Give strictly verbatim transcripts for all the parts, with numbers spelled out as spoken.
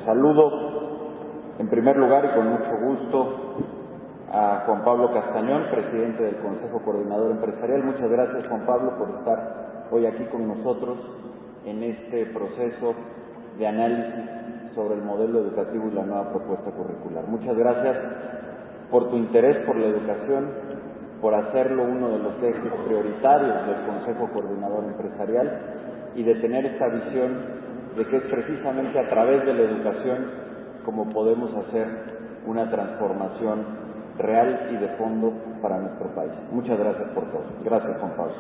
Saludo en primer lugar y con mucho gusto a Juan Pablo Castañón, presidente del Consejo Coordinador Empresarial. Muchas gracias, Juan Pablo, por estar hoy aquí con nosotros en este proceso de análisis sobre el modelo educativo y la nueva propuesta curricular. Muchas gracias por tu interés por la educación, por hacerlo uno de los ejes prioritarios del Consejo Coordinador Empresarial y de tener esta visión de que es precisamente a través de la educación como podemos hacer una transformación real y de fondo para nuestro país. Muchas gracias por todo. Gracias, Juan Pablo.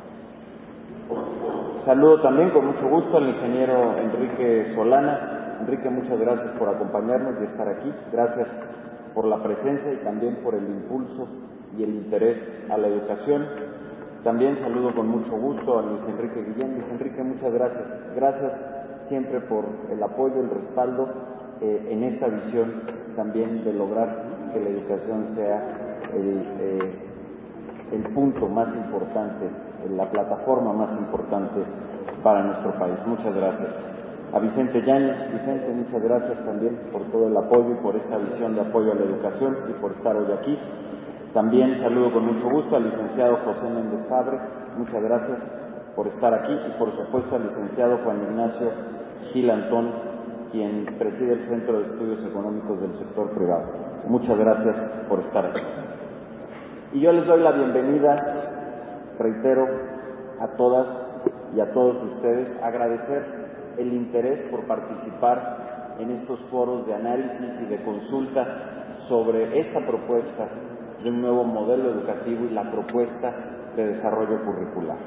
Saludo también con mucho gusto al ingeniero Enrique Solana. Enrique, muchas gracias por acompañarnos y estar aquí. Gracias por la presencia y también por el impulso y el interés a la educación. También saludo con mucho gusto a Luis Enrique Guillén. Luis Enrique, muchas gracias. Gracias siempre por el apoyo, el respaldo eh, en esta visión también de lograr que la educación sea el, eh, el punto más importante, la plataforma más importante para nuestro país. Muchas gracias. A Vicente Yáñez. Vicente, muchas gracias también por todo el apoyo y por esta visión de apoyo a la educación y por estar hoy aquí. También saludo con mucho gusto al licenciado José Méndez Fabre. Muchas gracias por estar aquí y por supuesto al licenciado Juan Ignacio Gil Antón, quien preside el Centro de Estudios Económicos del Sector Privado. Muchas gracias por estar aquí. Y yo les doy la bienvenida, reitero, a todas y a todos ustedes, agradecer el interés por participar en estos foros de análisis y de consulta sobre esta propuesta de un nuevo modelo educativo y la propuesta de desarrollo curricular.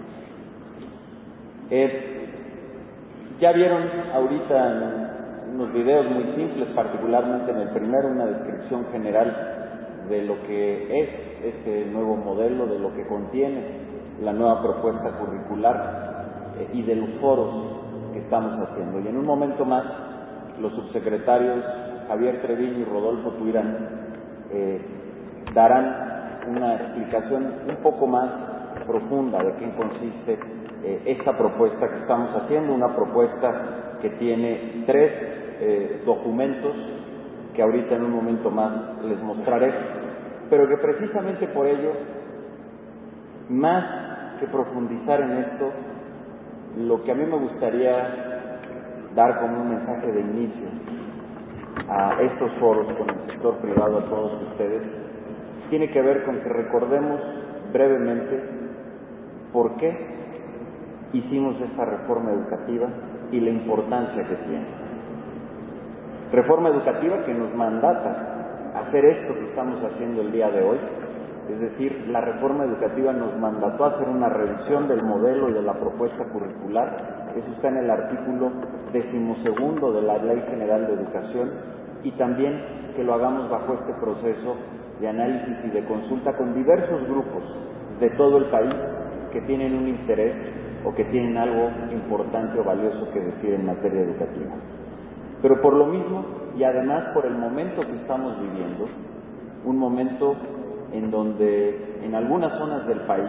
Eh, ya vieron ahorita en unos videos muy simples, particularmente en el primero, una descripción general de lo que es este nuevo modelo, de lo que contiene la nueva propuesta curricular eh, y de los foros que estamos haciendo. Y en un momento más, los subsecretarios Javier Treviño y Rodolfo Tuirán eh, darán una explicación un poco más profunda de qué consiste eh, esta propuesta que estamos haciendo, una propuesta que tiene tres eh, documentos que ahorita en un momento más les mostraré, pero que precisamente por ello, más que profundizar en esto, lo que a mí me gustaría dar como un mensaje de inicio a estos foros con el sector privado, a todos ustedes, tiene que ver con que recordemos brevemente por qué hicimos esta reforma educativa y la importancia que tiene. Reforma educativa que nos mandata hacer esto que estamos haciendo el día de hoy, es decir, la reforma educativa nos mandató a hacer una revisión del modelo y de la propuesta curricular. Eso está en el artículo decimosegundo de la Ley General de Educación, y también que lo hagamos bajo este proceso de análisis y de consulta con diversos grupos de todo el país que tienen un interés o que tienen algo importante o valioso que decir en materia educativa. Pero por lo mismo, y además por el momento que estamos viviendo, un momento en donde en algunas zonas del país,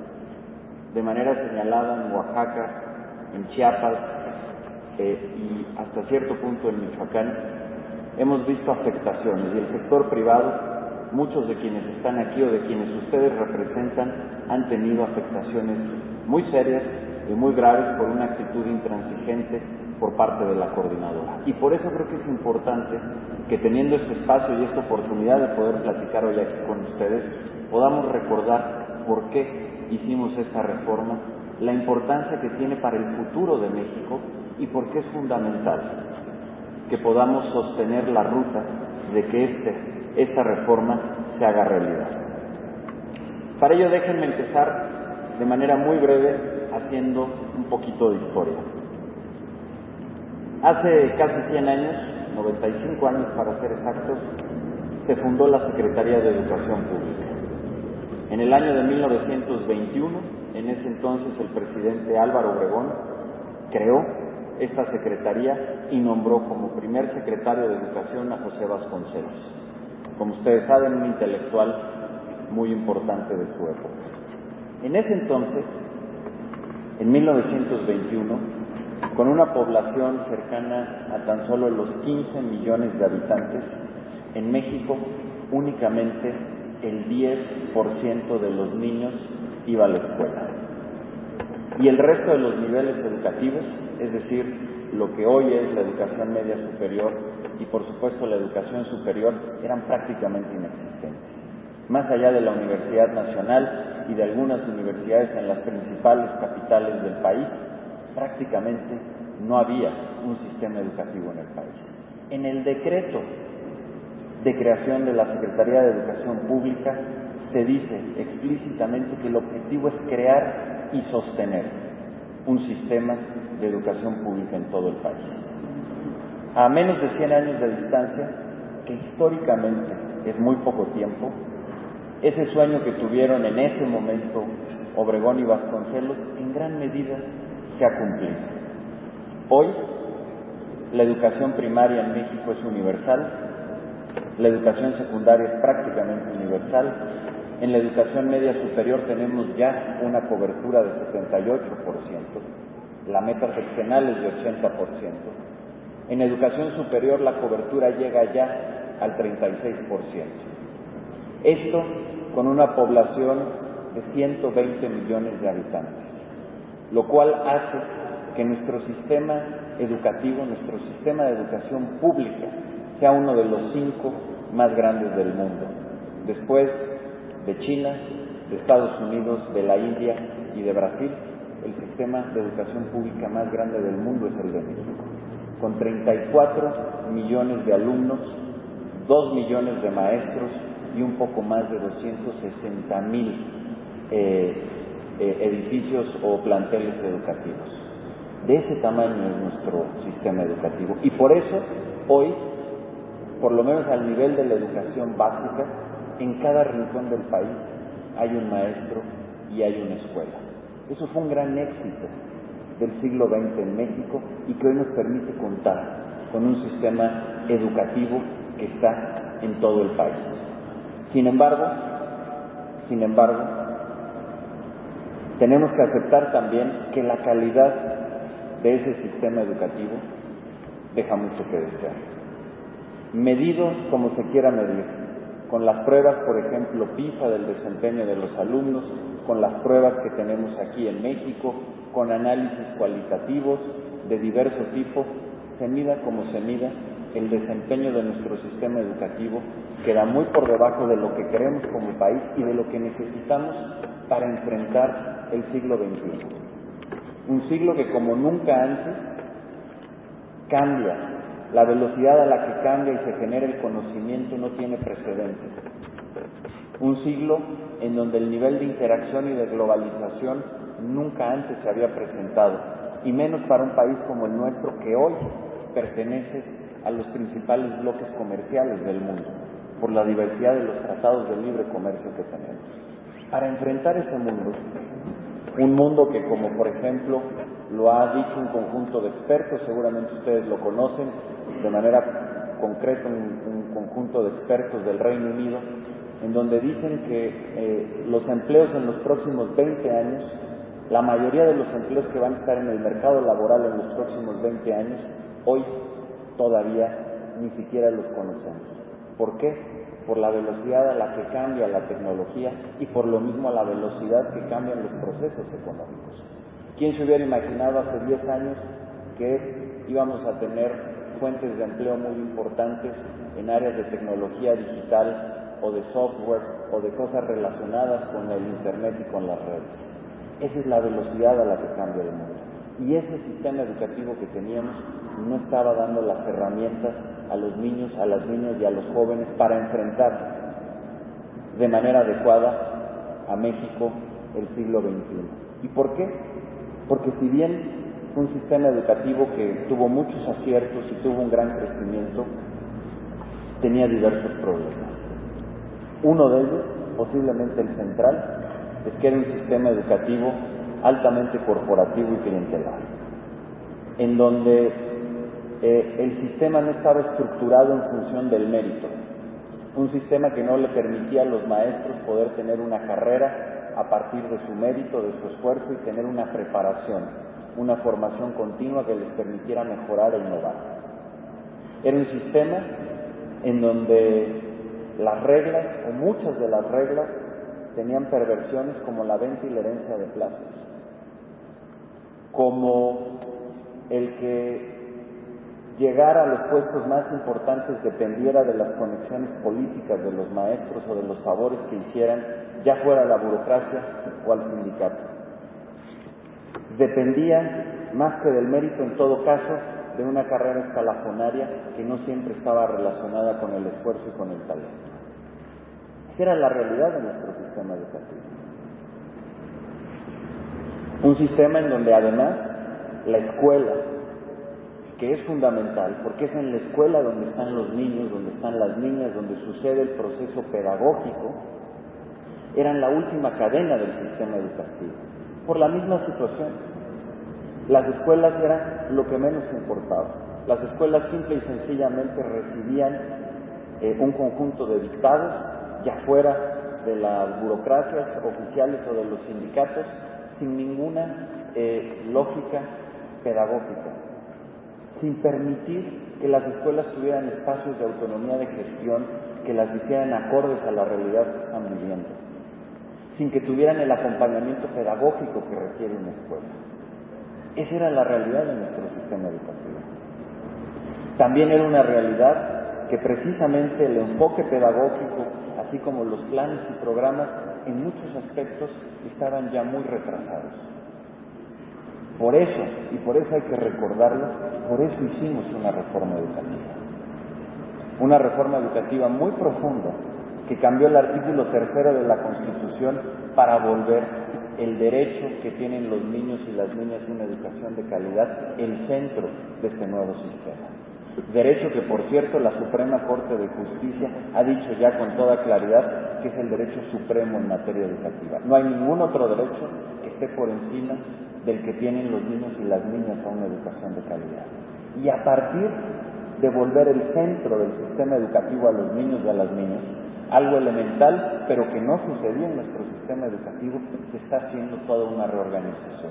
de manera señalada en Oaxaca, en Chiapas eh, y hasta cierto punto en Michoacán, hemos visto afectaciones, y el sector privado, muchos de quienes están aquí o de quienes ustedes representan, han tenido afectaciones muy serias y muy graves por una actitud intransigente por parte de la coordinadora. Y por eso creo que es importante que, teniendo este espacio y esta oportunidad de poder platicar hoy aquí con ustedes, podamos recordar por qué hicimos esta reforma, la importancia que tiene para el futuro de México y por qué es fundamental que podamos sostener la ruta de que este, esta reforma se haga realidad. Para ello, déjenme empezar de manera muy breve haciendo un poquito de historia. Hace casi cien años, noventa y cinco años para ser exactos, se fundó la Secretaría de Educación Pública. En el año de mil novecientos veintiuno, en ese entonces el presidente Álvaro Obregón creó esta secretaría y nombró como primer secretario de Educación a José Vasconcelos, como ustedes saben, un intelectual muy importante de su época. En ese entonces, en mil novecientos veintiuno, con una población cercana a tan solo los quince millones de habitantes, en México únicamente el diez por ciento de los niños iba a la escuela. Y el resto de los niveles educativos, es decir, lo que hoy es la educación media superior y por supuesto la educación superior, eran prácticamente inexistentes. Más allá de la Universidad Nacional y de algunas universidades en las principales capitales del país, prácticamente no había un sistema educativo en el país. En el decreto de creación de la Secretaría de Educación Pública se dice explícitamente que el objetivo es crear y sostener un sistema de educación pública en todo el país. A menos de cien años de distancia, que históricamente es muy poco tiempo, ese sueño que tuvieron en ese momento Obregón y Vasconcelos en gran medida se ha cumplido. Hoy, la educación primaria en México es universal, la educación secundaria es prácticamente universal, en la educación media superior tenemos ya una cobertura de setenta y ocho por ciento, la meta sexenal es de ochenta por ciento, en educación superior la cobertura llega ya al treinta y seis por ciento. Esto con una población de ciento veinte millones de habitantes, lo cual hace que nuestro sistema educativo, nuestro sistema de educación pública, sea uno de los cinco más grandes del mundo, después de China, de Estados Unidos, de la India y de Brasil. El sistema de educación pública más grande del mundo es el de México, con treinta y cuatro millones de alumnos, dos millones de maestros y un poco más de doscientos sesenta mil eh, eh, edificios o planteles educativos. De ese tamaño es nuestro sistema educativo. Y por eso, hoy, por lo menos al nivel de la educación básica, en cada rincón del país hay un maestro y hay una escuela. Eso fue un gran éxito del siglo veinte en México y que hoy nos permite contar con un sistema educativo que está en todo el país. Sin embargo, sin embargo, tenemos que aceptar también que la calidad de ese sistema educativo deja mucho que desear. Medido como se quiera medir, con las pruebas, por ejemplo, PISA del desempeño de los alumnos, con las pruebas que tenemos aquí en México, con análisis cualitativos de diverso tipo, se mida como se mida, el desempeño de nuestro sistema educativo queda muy por debajo de lo que queremos como país y de lo que necesitamos para enfrentar el siglo veintiuno. Un siglo que como nunca antes cambia, la velocidad a la que cambia y se genera el conocimiento no tiene precedentes. Un siglo en donde el nivel de interacción y de globalización nunca antes se había presentado, y menos para un país como el nuestro que hoy pertenece a los principales bloques comerciales del mundo, por la diversidad de los tratados de libre comercio que tenemos. Para enfrentar ese mundo, un mundo que, como por ejemplo lo ha dicho un conjunto de expertos, seguramente ustedes lo conocen, de manera concreta un, un conjunto de expertos del Reino Unido, en donde dicen que eh, los empleos en los próximos veinte años, la mayoría de los empleos que van a estar en el mercado laboral en los próximos veinte años, hoy todavía ni siquiera los conocemos. ¿Por qué? Por la velocidad a la que cambia la tecnología y por lo mismo a la velocidad que cambian los procesos económicos. ¿Quién se hubiera imaginado hace diez años que íbamos a tener fuentes de empleo muy importantes en áreas de tecnología digital o de software o de cosas relacionadas con el Internet y con las redes? Esa es la velocidad a la que cambia el mundo. Y ese sistema educativo que teníamos no estaba dando las herramientas a los niños, a las niñas y a los jóvenes para enfrentar de manera adecuada a México el siglo veintiuno. ¿Y por qué? Porque si bien fue un sistema educativo que tuvo muchos aciertos y tuvo un gran crecimiento, tenía diversos problemas. Uno de ellos, posiblemente el central, es que era un sistema educativo altamente corporativo y clientelar, en donde eh, el sistema no estaba estructurado en función del mérito, un sistema que no le permitía a los maestros poder tener una carrera a partir de su mérito, de su esfuerzo y tener una preparación, una formación continua que les permitiera mejorar e innovar. Era un sistema en donde las reglas, o muchas de las reglas, tenían perversiones como la venta y la herencia de plazas, como el que llegar a los puestos más importantes dependiera de las conexiones políticas de los maestros o de los favores que hicieran, ya fuera a la burocracia o al sindicato. Dependía, más que del mérito en todo caso, de una carrera escalafonaria que no siempre estaba relacionada con el esfuerzo y con el talento. Esa era la realidad de nuestro sistema educativo. Un sistema en donde además la escuela, que es fundamental, porque es en la escuela donde están los niños, donde están las niñas, donde sucede el proceso pedagógico, eran la última cadena del sistema educativo. Por la misma situación, las escuelas eran lo que menos importaba. Las escuelas simple y sencillamente recibían eh, un conjunto de dictados, ya fuera de las burocracias oficiales o de los sindicatos, sin ninguna eh, lógica pedagógica, sin permitir que las escuelas tuvieran espacios de autonomía de gestión que las hicieran acordes a la realidad que están viviendo, sin que tuvieran el acompañamiento pedagógico que requiere una escuela. Esa era la realidad de nuestro sistema educativo. También era una realidad que precisamente el enfoque pedagógico, así como los planes y programas, en muchos aspectos estaban ya muy retrasados. Por eso, y por eso hay que recordarlo, por eso hicimos una reforma educativa. Una reforma educativa muy profunda que cambió el artículo tercero de la Constitución para volver el derecho que tienen los niños y las niñas a una educación de calidad el centro de este nuevo sistema. Derecho que, por cierto, la Suprema Corte de Justicia ha dicho ya con toda claridad que es el derecho supremo en materia educativa. No hay ningún otro derecho que esté por encima del que tienen los niños y las niñas a una educación de calidad. Y a partir de volver el centro del sistema educativo a los niños y a las niñas, algo elemental, pero que no sucedía en nuestro sistema educativo, se está haciendo toda una reorganización.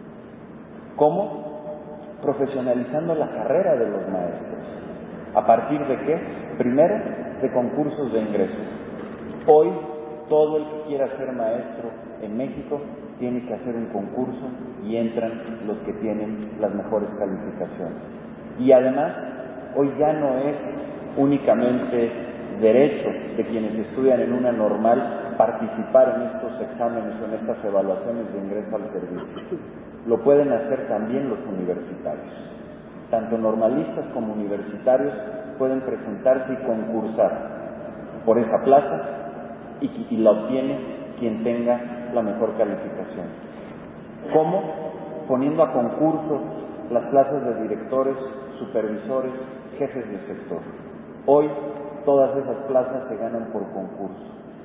¿Cómo? Profesionalizando la carrera de los maestros. ¿A partir de qué? Primero, de concursos de ingresos. Hoy, todo el que quiera ser maestro en México tiene que hacer un concurso y entran los que tienen las mejores calificaciones. Y además, hoy ya no es únicamente derecho de quienes estudian en una normal participar en estos exámenes o en estas evaluaciones de ingreso al servicio. Lo pueden hacer también los universitarios. Tanto normalistas como universitarios pueden presentarse y concursar por esa plaza y, y la obtiene quien tenga la mejor calificación. ¿Cómo? Poniendo a concurso las plazas de directores, supervisores, jefes de sector. Hoy todas esas plazas se ganan por concurso.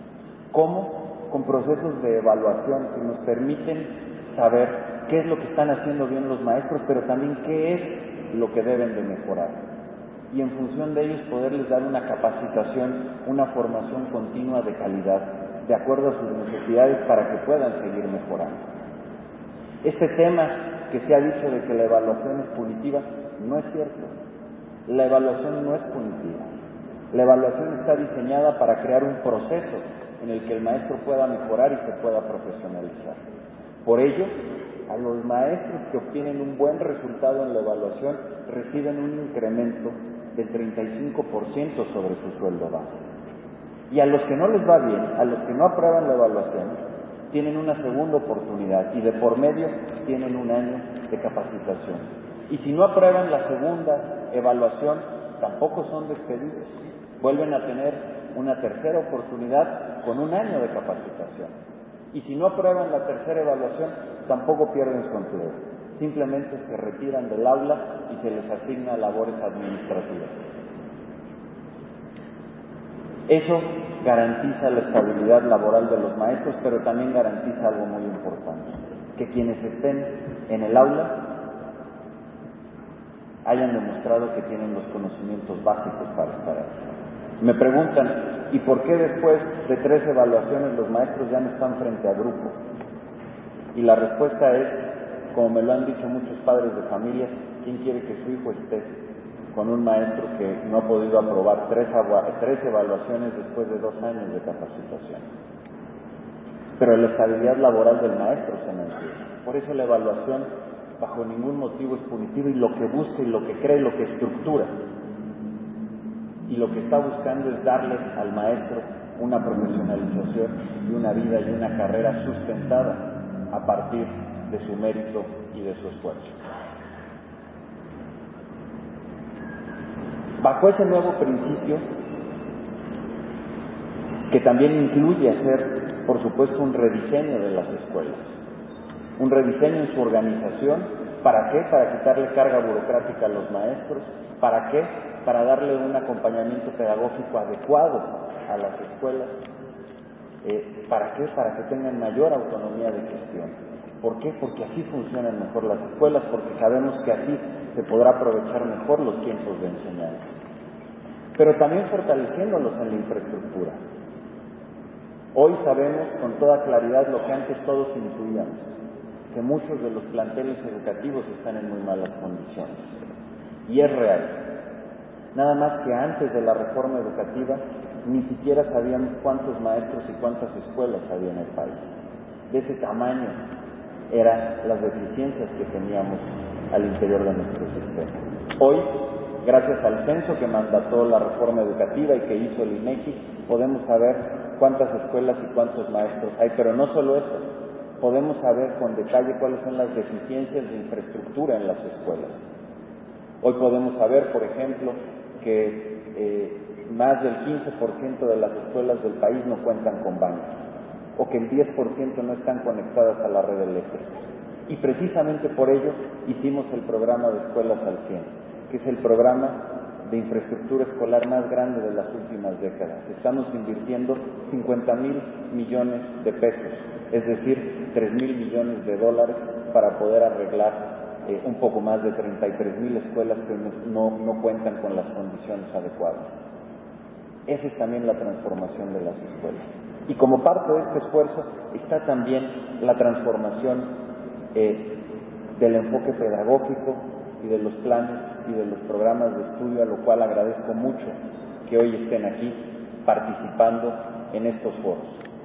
¿Cómo? Con procesos de evaluación que nos permiten saber qué es lo que están haciendo bien los maestros, pero también qué es lo que deben de mejorar. Y en función de ellos poderles dar una capacitación, una formación continua de calidad, de acuerdo a sus necesidades para que puedan seguir mejorando. Este tema que se ha dicho de que la evaluación es punitiva, no es cierto. La evaluación no es punitiva. La evaluación está diseñada para crear un proceso en el que el maestro pueda mejorar y se pueda profesionalizar. Por ello, a los maestros que obtienen un buen resultado en la evaluación reciben un incremento del treinta y cinco por ciento sobre su sueldo base. Y a los que no les va bien, a los que no aprueban la evaluación, tienen una segunda oportunidad y de por medio tienen un año de capacitación. Y si no aprueban la segunda evaluación, tampoco son despedidos. Vuelven a tener una tercera oportunidad con un año de capacitación. Y si no aprueban la tercera evaluación, tampoco pierden su empleo. Simplemente se retiran del aula y se les asigna labores administrativas. Eso garantiza la estabilidad laboral de los maestros, pero también garantiza algo muy importante, que quienes estén en el aula hayan demostrado que tienen los conocimientos básicos para estar ahí. Me preguntan, ¿y por qué después de tres evaluaciones los maestros ya no están frente a grupo? Y la respuesta es como me lo han dicho muchos padres de familia, ¿quién quiere que su hijo esté con un maestro que no ha podido aprobar tres, tres evaluaciones después de dos años de capacitación? Pero la estabilidad laboral del maestro se mantiene. Por eso la evaluación bajo ningún motivo es punitiva, y lo que busca y lo que cree, lo que estructura y lo que está buscando es darle al maestro una profesionalización y una vida y una carrera sustentada a partir de su mérito y de su esfuerzo. Bajo ese nuevo principio, que también incluye hacer, por supuesto, un rediseño de las escuelas, un rediseño en su organización. ¿Para qué? Para quitarle carga burocrática a los maestros. ¿Para qué? Para darle un acompañamiento pedagógico adecuado a las escuelas. Eh, ¿Para qué? Para que tengan mayor autonomía de gestión. ¿Por qué? Porque así funcionan mejor las escuelas, porque sabemos que así se podrá aprovechar mejor los tiempos de enseñanza. Pero también fortaleciéndolos en la infraestructura. Hoy sabemos con toda claridad lo que antes todos intuíamos, que muchos de los planteles educativos están en muy malas condiciones. Y es real. Nada más que antes de la reforma educativa, ni siquiera sabíamos cuántos maestros y cuántas escuelas había en el país. De ese tamaño eran las deficiencias que teníamos al interior de nuestro sistema. Hoy, gracias al censo que mandató la reforma educativa y que hizo el INEGI, podemos saber cuántas escuelas y cuántos maestros hay. Pero no solo eso, podemos saber con detalle cuáles son las deficiencias de infraestructura en las escuelas. Hoy podemos saber, por ejemplo, que eh, más del quince por ciento de las escuelas del país no cuentan con baños, o que el diez por ciento no están conectadas a la red eléctrica. Y precisamente por ello hicimos el programa de Escuelas al cien, que es el programa de infraestructura escolar más grande de las últimas décadas. Estamos invirtiendo cincuenta mil millones de pesos, es decir, tres mil millones de dólares para poder arreglar eh, un poco más de treinta y tres mil escuelas que no, no cuentan con las condiciones adecuadas. Esa es también la transformación de las escuelas. Y como parte de este esfuerzo está también la transformación eh, del enfoque pedagógico y de los planes y de los programas de estudio, a lo cual agradezco mucho que hoy estén aquí participando en estos foros.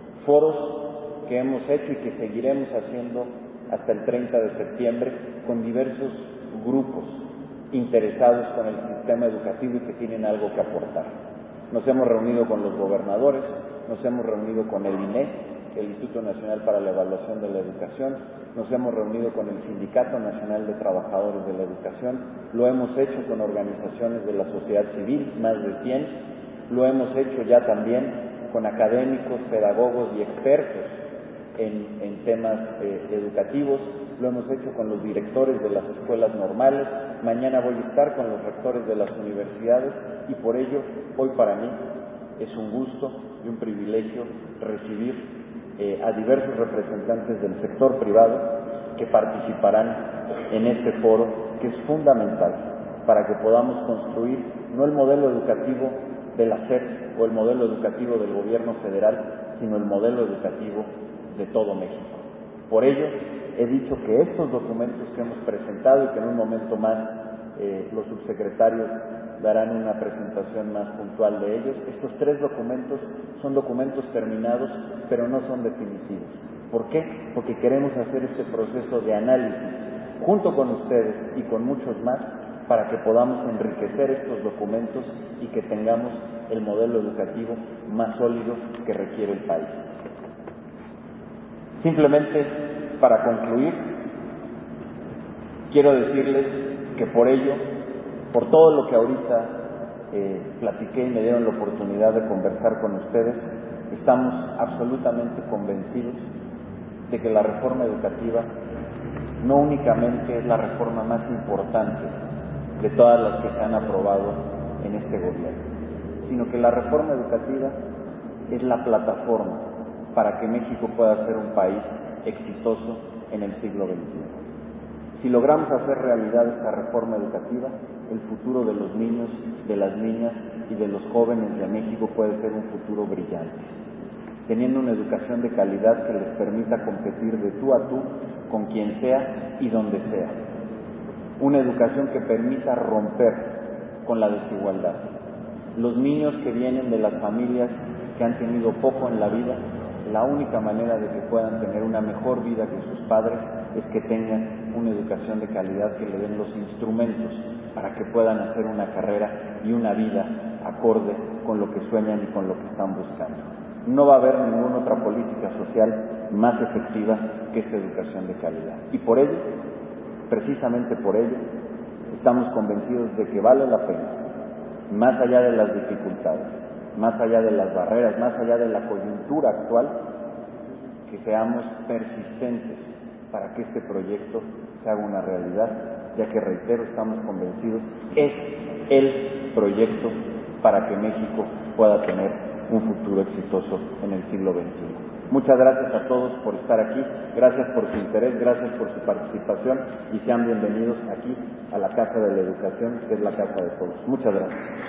Foros que hemos hecho y que seguiremos haciendo hasta el treinta de septiembre con diversos grupos interesados con el sistema educativo y que tienen algo que aportar. Nos hemos reunido con los gobernadores, nos hemos reunido con el I N E, el Instituto Nacional para la Evaluación de la Educación, nos hemos reunido con el Sindicato Nacional de Trabajadores de la Educación, lo hemos hecho con organizaciones de la sociedad civil, más de cien, lo hemos hecho ya también con académicos, pedagogos y expertos en, en temas eh, educativos, lo hemos hecho con los directores de las escuelas normales, mañana voy a estar con los rectores de las universidades y por ello hoy para mí es un gusto y un privilegio recibir eh, a diversos representantes del sector privado que participarán en este foro, que es fundamental para que podamos construir no el modelo educativo de la S E P o el modelo educativo del gobierno federal, sino el modelo educativo de todo México. Por ello, he dicho que estos documentos que hemos presentado y que en un momento más eh, los subsecretarios darán una presentación más puntual de ellos, estos tres documentos son documentos terminados, pero no son definitivos. ¿Por qué? Porque queremos hacer este proceso de análisis junto con ustedes y con muchos más para que podamos enriquecer estos documentos y que tengamos el modelo educativo más sólido que requiere el país. Simplemente, para concluir, quiero decirles que por ello, por todo lo que ahorita eh, platiqué y me dieron la oportunidad de conversar con ustedes, estamos absolutamente convencidos de que la reforma educativa no únicamente es la reforma más importante de todas las que se han aprobado en este gobierno, sino que la reforma educativa es la plataforma para que México pueda ser un país exitoso en el siglo veintiuno. Si logramos hacer realidad esta reforma educativa, el futuro de los niños, de las niñas y de los jóvenes de México puede ser un futuro brillante, teniendo una educación de calidad que les permita competir de tú a tú con quien sea y donde sea. Una educación que permita romper con la desigualdad. Los niños que vienen de las familias que han tenido poco en la vida, la única manera de que puedan tener una mejor vida que sus padres es que tengan una educación de calidad, que le den los instrumentos para que puedan hacer una carrera y una vida acorde con lo que sueñan y con lo que están buscando. No va a haber ninguna otra política social más efectiva que esta educación de calidad. Y por ello, precisamente por ello, estamos convencidos de que vale la pena, más allá de las dificultades, más allá de las barreras, más allá de la coyuntura actual, que seamos persistentes para que este proyecto se haga una realidad, ya que, reitero, estamos convencidos, es el proyecto para que México pueda tener un futuro exitoso en el siglo veintiuno. Muchas gracias a todos por estar aquí, gracias por su interés, gracias por su participación y sean bienvenidos aquí a la Casa de la Educación, que es la casa de todos. Muchas gracias.